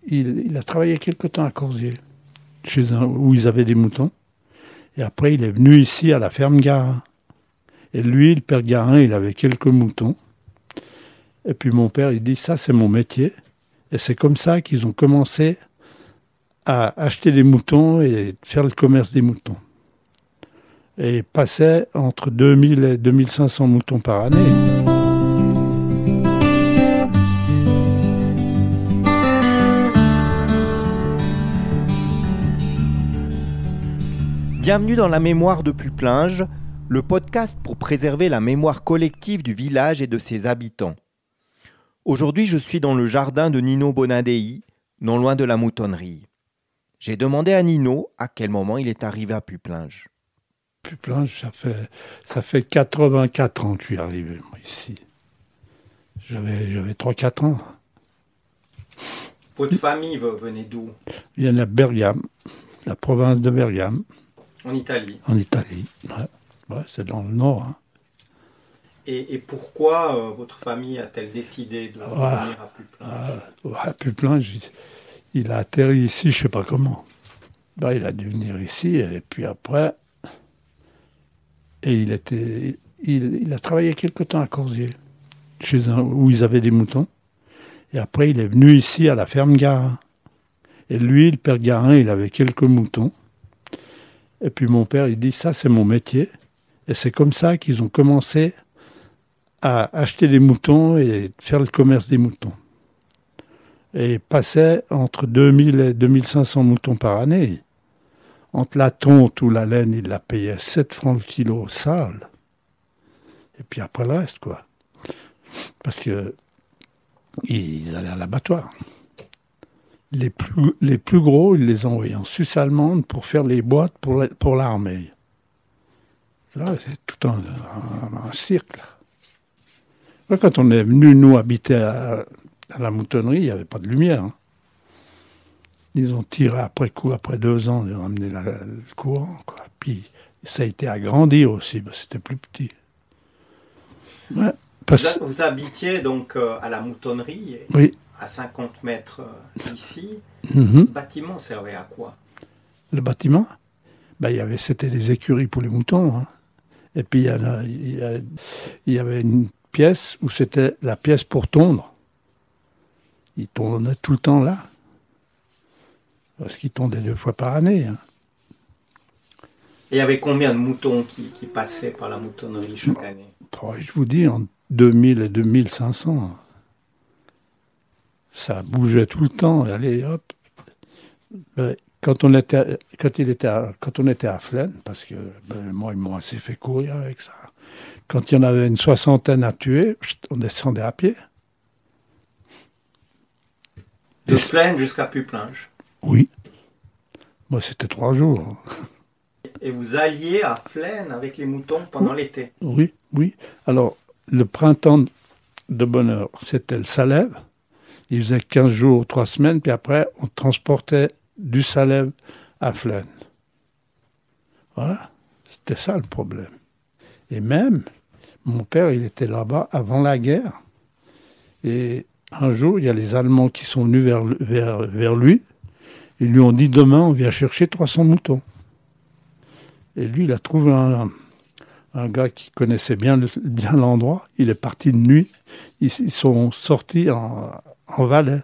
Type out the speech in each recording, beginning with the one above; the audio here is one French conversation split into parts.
il a travaillé quelque temps à Corsier, où ils avaient des moutons. Et après, il est venu ici à la ferme Garin. Et lui, le père Garin, il avait quelques moutons. Et puis mon père, il dit, ça, c'est mon métier. Et c'est comme ça qu'ils ont commencé à acheter des moutons et faire le commerce des moutons. Et il passait entre 2000 et 2500 moutons par année. Bienvenue dans la mémoire de Puplinge, le podcast pour préserver la mémoire collective du village et de ses habitants. Aujourd'hui, je suis dans le jardin de Nino Bonadei, non loin de la moutonnerie. J'ai demandé à Nino à quel moment il est arrivé à Puplinge. Puplinge, ça fait 84 ans que je suis arrivé moi, ici. J'avais 3-4 ans. Votre famille venait d'où ? Il y en a Bergame, la province de Bergame. En Italie. En Italie, ouais, c'est dans le nord. Hein. Et pourquoi votre famille a-t-elle décidé de venir à Puplinge ? À Puplinge, il a atterri ici, je ne sais pas comment. Il a dû venir ici, et puis après, il a travaillé quelque temps à Corsier, où ils avaient des moutons. Et après, il est venu ici à la ferme Garin. Et lui, le père Garin, il avait quelques moutons. Et puis mon père, il dit, ça, c'est mon métier. Et c'est comme ça qu'ils ont commencé à acheter des moutons et faire le commerce des moutons. Et il passait entre 2000 et 2500 moutons par année. Entre la tonte ou la laine, il la payait 7 francs le kilo sale. Et puis après le reste, quoi. Parce que ils allaient à l'abattoir. Les plus gros, ils les envoyaient en Suisse allemande pour faire les boîtes pour l'armée. Ça, c'est tout un cirque. Là. Quand on est venu, nous, habiter à la moutonnerie, il n'y avait pas de lumière. Hein. Ils ont tiré après 2 ans, ils ont amené le courant. Quoi. Puis ça a été agrandi aussi, parce que c'était plus petit. Ouais, vous habitiez donc à la moutonnerie, oui. À 50 mètres d'ici. Mm-hmm. Ce bâtiment servait à quoi ? Le bâtiment ? C'était des écuries pour les moutons. Hein. Et puis il y avait une pièce où c'était la pièce pour tondre. Ils tondaient tout le temps là. Parce qu'ils tondaient 2 fois par année. Hein. Et il y avait combien de moutons qui passaient par la moutonnerie chaque année ? Je vous dis, entre 2000 et 2500. Ça bougeait tout le temps. Allez, hop. Quand on était à Flaine, parce que moi, ils m'ont assez fait courir avec ça. Quand il y en avait une 60aine à tuer, on descendait à pied. De Flaine jusqu'à Puplinge ? Oui. Moi, c'était 3 jours. Et vous alliez à Flaine avec les moutons pendant l'été ? Oui. Alors, le printemps de bonheur, c'était le Salève. Il faisait 15 jours, 3 semaines, puis après, on transportait du Salève à Flaine. Voilà, c'était ça le problème. Et même, mon père, il était là-bas avant la guerre. Et un jour, il y a les Allemands qui sont venus vers lui. Ils lui ont dit, demain, on vient chercher 300 moutons. Et lui, il a trouvé un gars qui connaissait bien l'endroit. Il est parti de nuit. Ils sont sortis en Valais.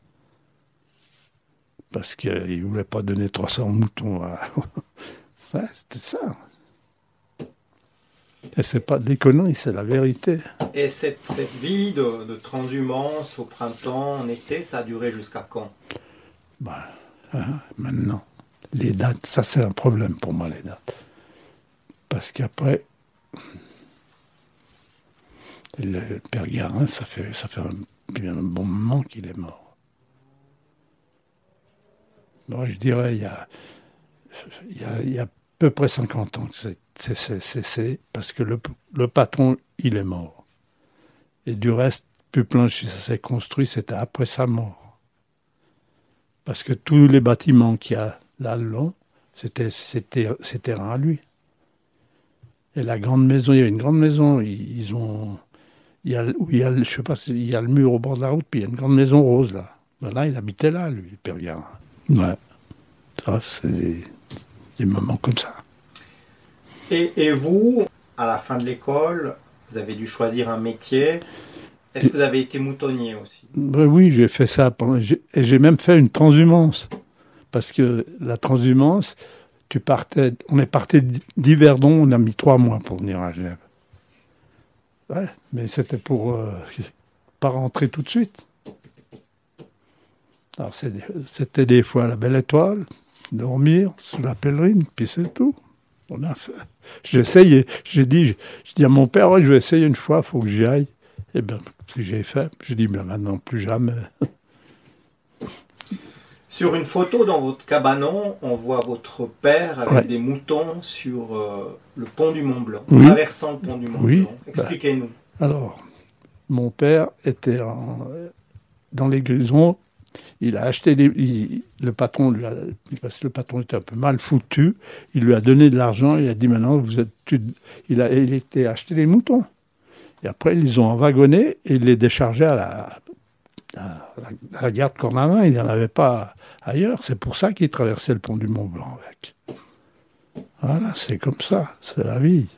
Parce qu'il ne voulait pas donner 300 moutons. C'était ça. Et c'est pas de l'économie, c'est la vérité. Et cette vie de transhumance au printemps, en été, ça a duré jusqu'à quand ? Maintenant, les dates, ça c'est un problème pour moi, les dates. Parce qu'après, le père Garin, ça fait un bon moment qu'il est mort. Moi, je dirais, il y a à peu près 50 ans que c'est parce que le patron, il est mort. Et du reste, Puplinge, si ça s'est construit, c'était après sa mort. Parce que tous les bâtiments qu'il y a là le long, c'était terrain à lui. Et la grande maison, il y a une grande maison, il y a le mur au bord de la route, puis il y a une grande maison rose là. Voilà, il habitait là, lui, Père Garin. Ouais, ça, c'est des moments comme ça. Et vous, à la fin de l'école, vous avez dû choisir un métier. Est-ce que vous avez été moutonnier aussi? Ben oui, j'ai fait ça. Et j'ai même fait une transhumance. Parce que la transhumance, on est parti d'Yverdon, on a mis 3 mois pour venir à Genève. Ouais, mais c'était pour pas rentrer tout de suite. Alors c'était des fois la belle étoile, dormir sous la pèlerine, puis c'est tout. On a fait. J'ai essayé. J'ai dit à mon père, ouais, je vais essayer une fois, il faut que j'y aille. Et bien, ce que j'ai fait, j'ai dit, mais maintenant, plus jamais. Sur une photo dans votre cabanon, on voit votre père avec des moutons sur le pont du Mont Blanc, traversant le pont du Mont Blanc. Expliquez-nous. Alors, mon père était dans les Grisons. Il a acheté le patron parce que le patron était un peu mal foutu. Il lui a donné de l'argent. Il a dit maintenant il était acheté des moutons. Et après ils les ont enwagonnés et ils les déchargeaient à la gare de Cornavin. Il n'y en avait pas ailleurs. C'est pour ça qu'il traversait le pont du Mont Blanc avec. Voilà, c'est comme ça, c'est la vie.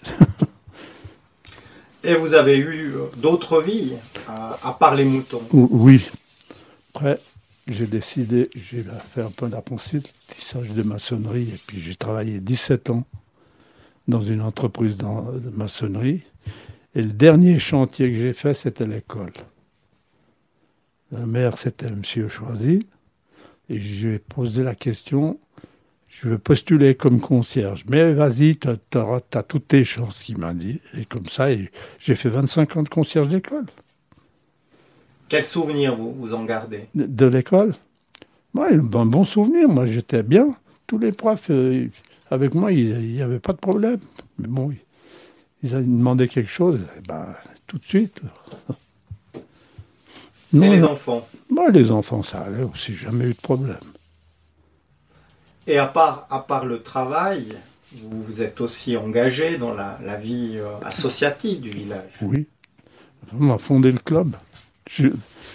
Et vous avez eu d'autres vies à part les moutons? Oui. Après, j'ai décidé, j'ai fait un peu d'apprentissage de maçonnerie et puis j'ai travaillé 17 ans dans une entreprise de maçonnerie. Et le dernier chantier que j'ai fait, c'était l'école. Le maire, c'était M. Choisy. Et je lui ai posé la question, je veux postuler comme concierge. Mais vas-y, t'as toutes tes chances, il m'a dit. Et comme ça, j'ai fait 25 ans de concierge d'école. Quel souvenir vous en gardez? De l'école? Ouais, un bon souvenir. Moi, j'étais bien. Tous les profs, avec moi, il n'y avait pas de problème. Mais bon, ils avaient demandé quelque chose, et tout de suite. Et les enfants? Moi, les enfants, ça allait aussi, jamais eu de problème. Et à part le travail, vous êtes aussi engagé dans la vie associative du village? Oui. On a fondé le club. Le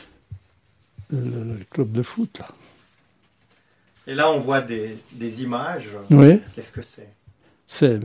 club de foot, là. Et là, on voit des images. Oui. Qu'est-ce que c'est? C'est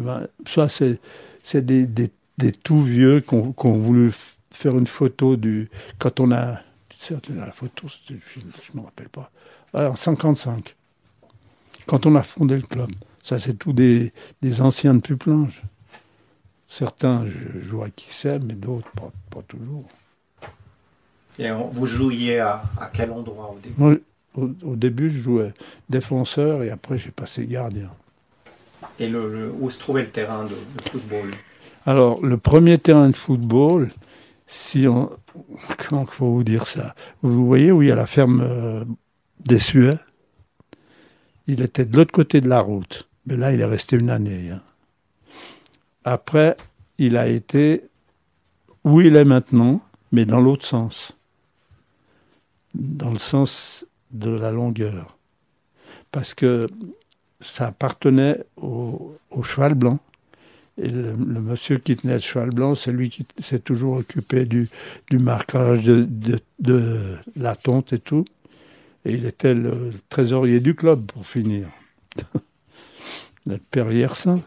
des tout vieux qui ont voulu faire une photo quand on a... La photo, je ne me rappelle pas. En 55. Quand on a fondé le club. Ça, c'est tous des anciens de Puplinge. Certains, je vois qui c'est, mais d'autres, pas toujours. Et vous jouiez à quel endroit au début? Moi, au début, je jouais défenseur et après, j'ai passé gardien. Et où se trouvait le terrain de football? Alors, le premier terrain de football, comment faut vous dire ça? Vous voyez où il y a la ferme des Suets? Il était de l'autre côté de la route. Mais là, il est resté une année. Hein. Après, il a été où il est maintenant, mais dans l'autre sens. Dans le sens de la longueur. Parce que ça appartenait au cheval blanc. Et le monsieur qui tenait le cheval blanc, c'est lui qui s'est toujours occupé du marquage de la tonte et tout. Et il était le trésorier du club, pour finir. Le père Yersin.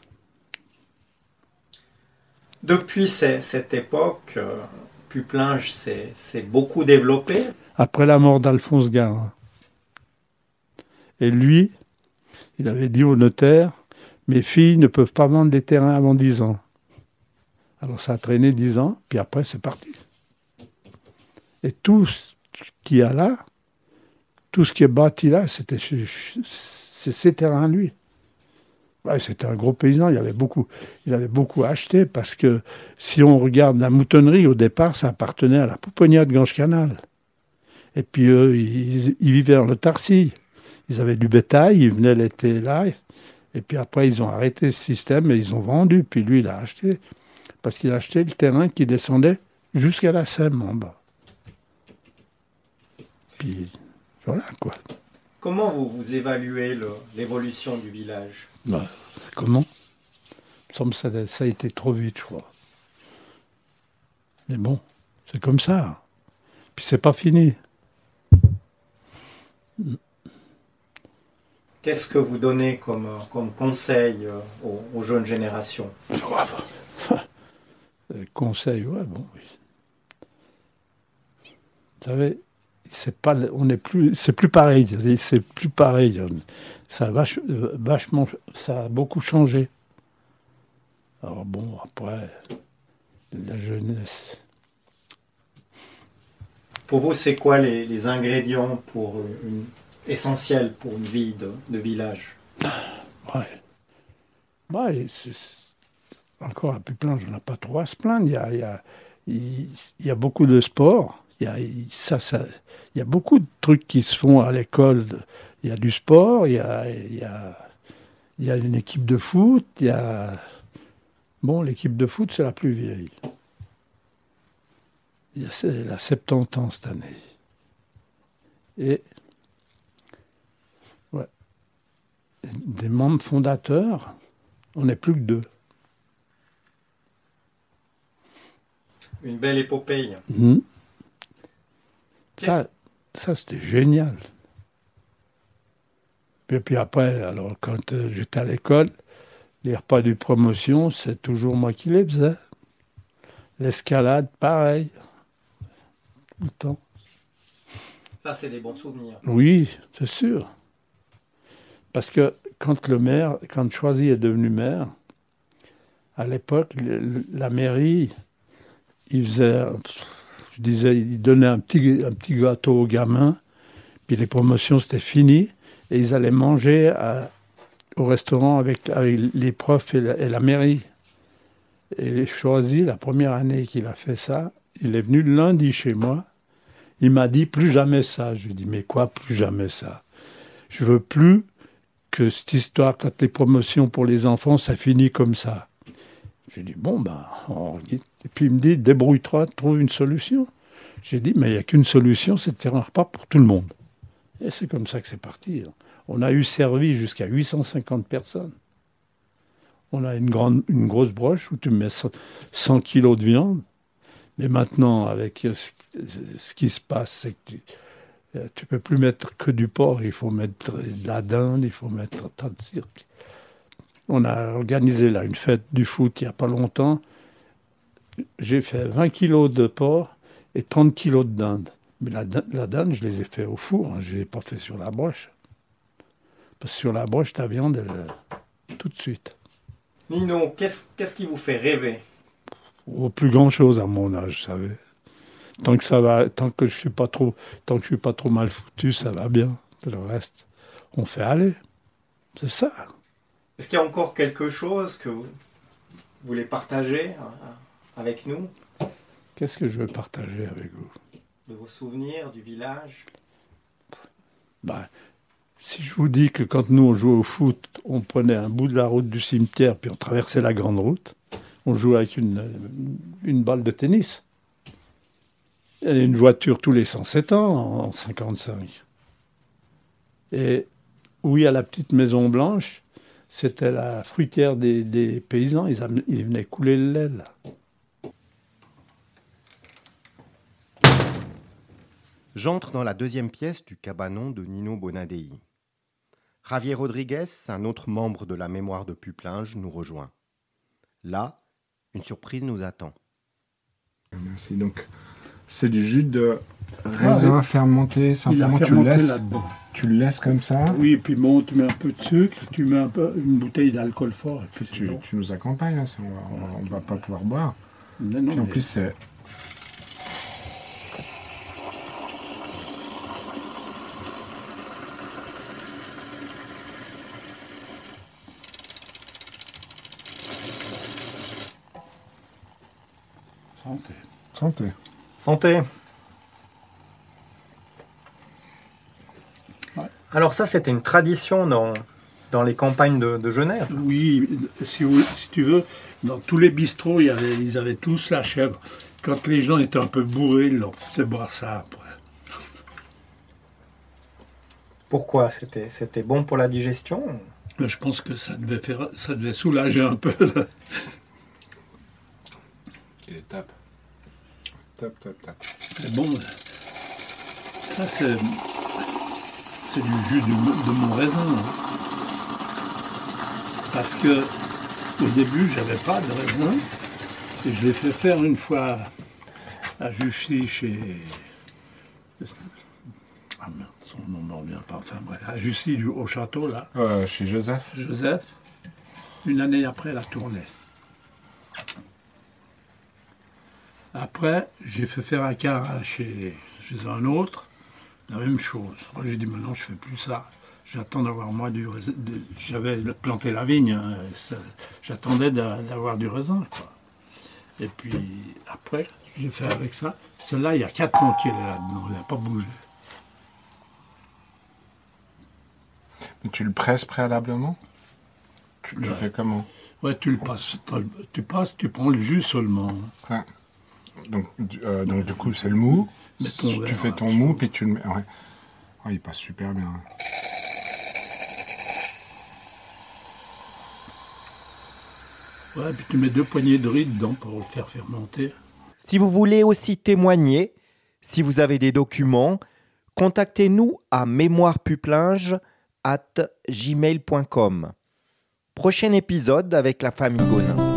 Depuis cette époque, Puplinge s'est beaucoup développé. Après la mort d'Alphonse Garin. Et lui, il avait dit au notaire, mes filles ne peuvent pas vendre des terrains avant 10 ans. Alors ça a traîné 10 ans, puis après c'est parti. Et tout ce qu'il y a là, tout ce qui est bâti là, c'est ses terrains à lui. Ouais, c'était un gros paysan, il avait beaucoup acheté, parce que si on regarde la moutonnerie, au départ, ça appartenait à la Pouponnière de Ganche-Canal. Et puis eux, ils vivaient dans le Tarcy. Ils avaient du bétail, ils venaient l'été là. Et puis après, ils ont arrêté ce système et ils ont vendu. Puis lui, il a acheté. Parce qu'il a acheté le terrain qui descendait jusqu'à la Sème en bas. Puis voilà quoi. Comment vous évaluez l'évolution du village? Comment? Il me semble que ça a été trop vite, je crois. Mais bon, c'est comme ça. Puis c'est pas fini. Qu'est-ce que vous donnez comme conseil aux jeunes générations? Conseil, ouais, bon, oui. Vous savez, c'est pas, on est plus, c'est plus pareil. C'est plus pareil. Ça a vachement, ça a beaucoup changé. Alors bon, après, la jeunesse. Pour vous, c'est quoi les ingrédients essentiels pour une vie de village? Ouais. Ouais, encore à Puplin, je n'en ai pas trop à se plaindre. Il y a beaucoup de sport. Il y a beaucoup de trucs qui se font à l'école. Il y a du sport, il y a une équipe de foot. Bon, l'équipe de foot, c'est la plus vieille. Elle a 70 ans cette année. Et ouais, des membres fondateurs, on n'est plus que 2. Une belle épopée. Mmh. Ça, c'était génial. Et puis après, alors quand j'étais à l'école, les repas de promotion, c'est toujours moi qui les faisais. L'escalade, pareil. Tout le temps. Ça, c'est des bons souvenirs. Oui, c'est sûr. Parce que quand Choisy est devenu maire, à l'époque, la mairie, il donnait un petit gâteau aux gamins, puis les promotions, c'était fini, et ils allaient manger au restaurant avec les profs et la mairie. Et Choisy, la première année qu'il a fait ça, il est venu le lundi chez moi, il m'a dit plus jamais ça. Je lui ai dit mais quoi plus jamais ça? Je veux plus que cette histoire, quand les promotions pour les enfants, ça finit comme ça. J'ai dit bon ben, et puis il me dit débrouille-toi, trouve une solution. J'ai dit mais il n'y a qu'une solution, c'est de faire un repas pour tout le monde. Et c'est comme ça que c'est parti. On a eu servi jusqu'à 850 personnes. On a une grosse broche où tu mets 100 kilos de viande. Mais maintenant, avec ce qui se passe, c'est que tu peux plus mettre que du porc. Il faut mettre de la dinde, il faut mettre un tas de cirque. On a organisé là une fête du foot il n'y a pas longtemps. J'ai fait 20 kilos de porc et 30 kilos de dinde. Mais la dinde, je les ai fait au four, hein, je ne l'ai pas fait sur la broche. Parce que sur la broche, ta viande, tout de suite. Nino, qu'est-ce qui vous fait rêver? Plus grand chose à mon âge, vous savez. Tant que ça va, tant que je suis pas trop mal foutu, ça va bien. Le reste, on fait aller. C'est ça. Est-ce qu'il y a encore quelque chose que vous voulez partager avec nous? Qu'est-ce que je veux partager avec vous? De vos souvenirs du village? Ben, si je vous dis que quand nous on jouait au foot, on prenait un bout de la route du cimetière, puis on traversait la grande route, on jouait avec une balle de tennis. Il y a une voiture tous les 107 ans en 55. Et où il y a la petite Maison Blanche, c'était la fruitière des paysans. Ils venaient couler le lait, là. J'entre dans la deuxième pièce du cabanon de Nino Bonadei. Javier Rodriguez, un autre membre de la mémoire de Puplinge, nous rejoint. Là, une surprise nous attend. Merci. Donc, c'est du jus de raisin fermenté, simplement tu le laisses comme ça. Oui, et puis bon, tu mets un peu de sucre, tu mets une bouteille d'alcool fort. Et puis tu nous accompagnes, hein, on va pas pouvoir boire. Non, puis en plus, c'est... Santé. Santé. Santé. Ouais. Alors ça, c'était une tradition dans les campagnes de Genève. Oui, si tu veux, dans tous les bistrots, ils avaient tous la chèvre. Quand les gens étaient un peu bourrés, ils leur faisaient boire ça après. Pourquoi? C'était bon pour la digestion? Mais je pense que ça devait soulager un peu. Là. Il est top. Top. Mais bon, ça C'est du jus de mon raisin. Hein. Parce que au début, j'avais pas de raisin. Et je l'ai fait faire une fois à Jussy chez... Ah merde, son nom ne revient pas. Enfin bref, à Jussy au château, là. Chez Joseph. Joseph. Une année après la tournée. Après, j'ai fait faire un cas chez un autre, la même chose. Moi, j'ai dit, maintenant, je ne fais plus ça. J'attends d'avoir moi du raisin. J'avais planté la vigne, hein, j'attendais d'avoir du raisin, quoi. Et puis, après, j'ai fait avec ça. Celle-là, il y a 4 ans qu'elle est là-dedans, elle n'a pas bougé. Mais tu le presses préalablement? Tu le fais comment? Ouais, tu le passes, tu prends le jus seulement. Ouais. Donc du coup, c'est le mou. Tu fais ton mou, puis tu le mets... Ouais. Oh, il passe super bien. Ouais, puis tu mets 2 poignées de riz dedans pour le faire fermenter. Si vous voulez aussi témoigner, si vous avez des documents, contactez-nous à mémoirepuplinge@gmail.com. Prochain épisode avec la famille Gonin.